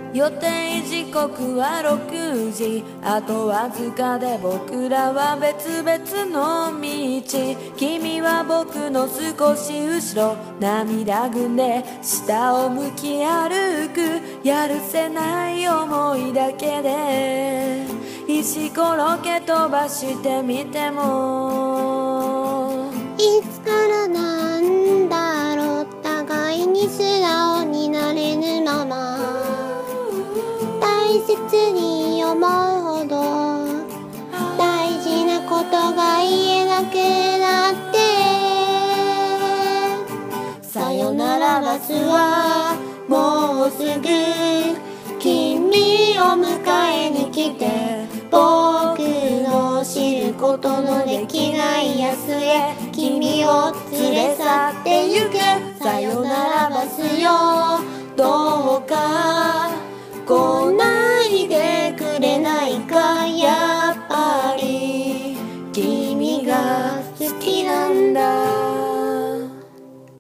予定時刻は6時、あとわずかで僕らは別々の道。君は僕の少し後ろ、涙ぐんで下を向き歩く。やるせない思いだけで石ころけ飛ばしてみても、 いつからなんだろう、互いに素直になれぬまま、大切に思うほど大事なことが言えなくなって、さよならバスはもうすぐ君を迎えに来て、僕の知ることのできない安へ君を連れ去ってゆく。さよなら